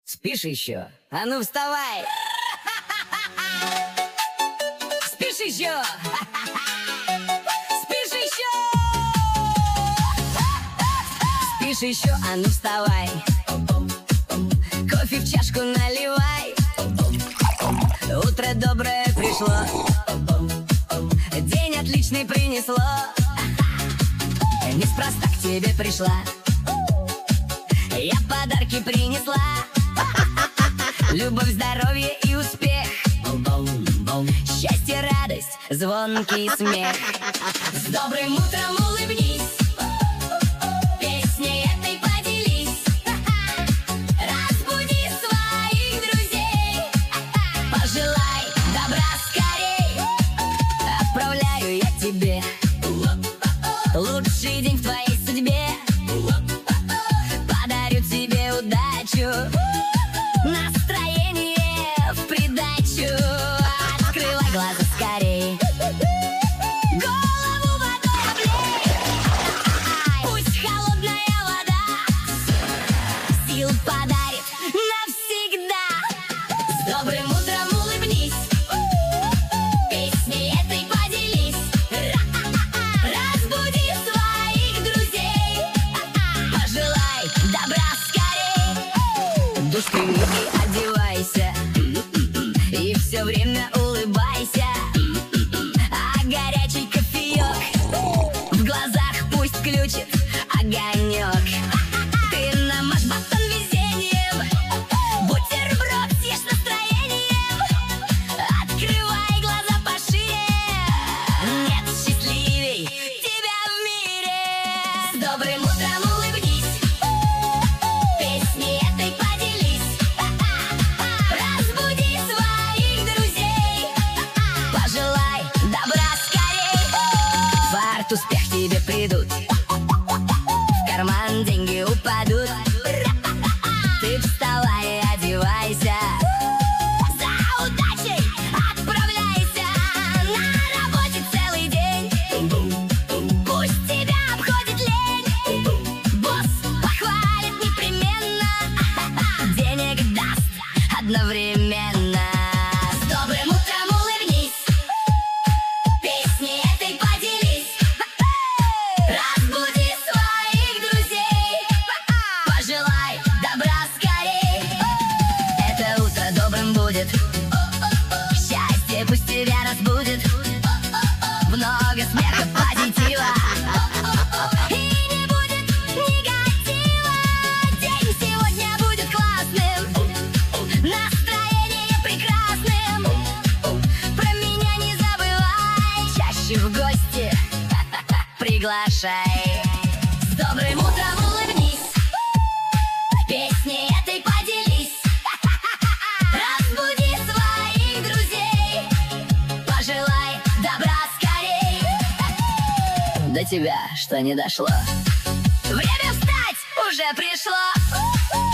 Спишь еще? А ну вставай! Спишь еще? Спишь еще? Спишь еще? А ну вставай! Кофе в чашку наливай. Утро доброе пришло, день отличный принесло. Неспроста к тебе пришла, я подарки принесла. Любовь, здоровье и успех, счастье, радость, звонкий смех. С добрым утром улыбнись, песней этой поделись. Разбуди своих друзей, пожелай добра скорей. Отправляю я тебе лучший день в твоей судьбе. Подарю тебе удачу, настроение в придачу. Открывай глаза скорей, голову водой облей. Пусть холодная вода сил подарит навсегда. С добрым утром улыбнись, песней этой поделись. Разбуди своих друзей, пожелай добра скорей. Душ прими и одевайся, и все время улыбайся. А горячий кофеек в глазах пусть включит огонек. Ты намажь батон везением, бутерброд съешь настроением. Открывай глаза пошире, нет счастливей тебя в мире. С добрым утром улыбнись, песней этой поделись. Разбуди своих друзей, пожелай добра скорей. Фарт, успех тебе придут, в карман деньги упадут. Ты вставай и одевайся, за удачей отправляйся. На работе целый день пусть тебя обходит лень. Босс похвалит непременно, денег даст одновременно. С добрым утром улыбнись, песней этой поделись. Разбуди своих друзей, пожелай добра скорей. Это утро добрым будет, счастье пусть тебя разбудит. Много смеха, позитива, и не будет негатива. День сегодня будет классным, настроение прекрасным. Про меня не забывай, чаще в гости приглашай. С добрым утром улыбнись, песней этой поделись. Разбуди своих друзей, пожелай добра скорей. До тебя что не дошло, время встать уже пришло.